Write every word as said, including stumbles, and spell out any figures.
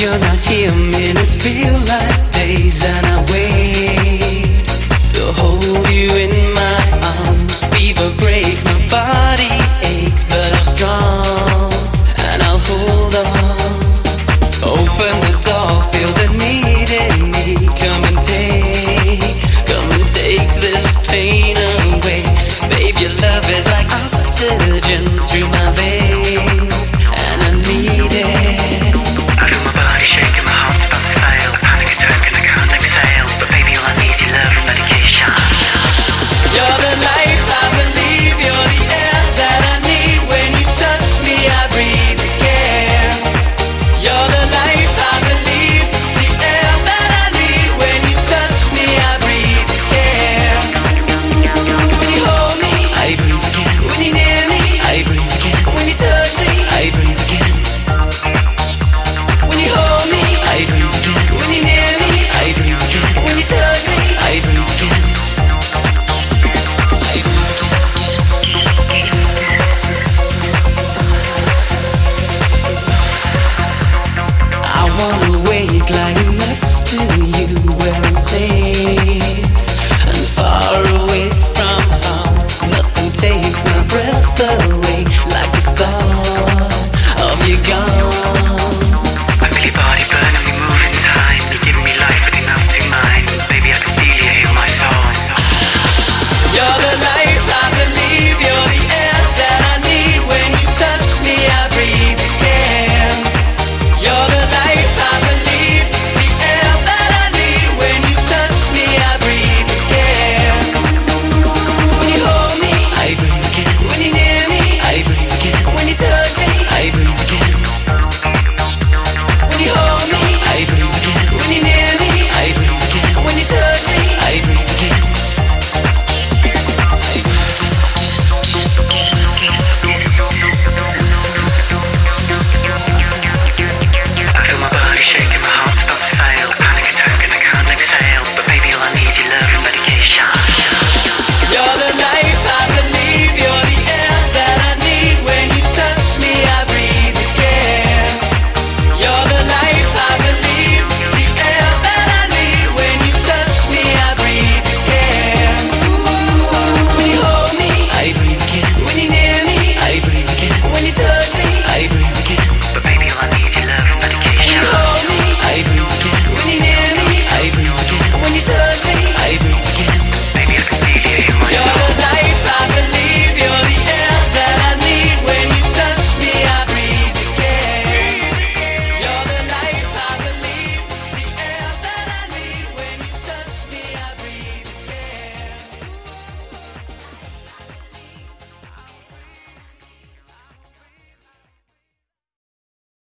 you're not here, minutes feel like days, and I wait to hold you in my arms. Fever breaks, my body aches, but I'm strong and I'll hold on. Open the door, feel the need in me. Come and take, come and take this pain away. Babe, your love is like oxygen through my veins, and I need it. I feel my body shaking, my heart's about to fail. A panic attack and I can't exhale. But baby, all I need is love and medication. You're the life I believe, you're the air that I need. When you touch me, I breathe again. You're the life I believe, the air that I need. When you touch me, I breathe again. When you hold me, I breathe again. When you're near me, I breathe again. When you touch me, I breathe again. When you hold me, I breathe again. When you're near me, I breathe again. When you touch me, I breathe again. I wanna